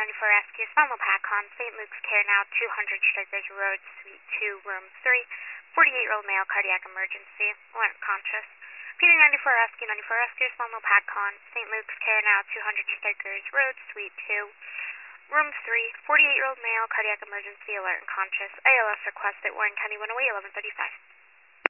94 Rescue, Small Pacon, St. Luke's Care Now, 200 Strikers Road, Suite 2, Room 3, 48-year-old male, cardiac emergency, alert conscious. Peter 94 Rescue, Small Pacon, St. Luke's Care Now, 200 Strikers Road, Suite 2, Room 3, 48-year-old male, cardiac emergency, alert and conscious. ALS requested, Warren County 108, 1135.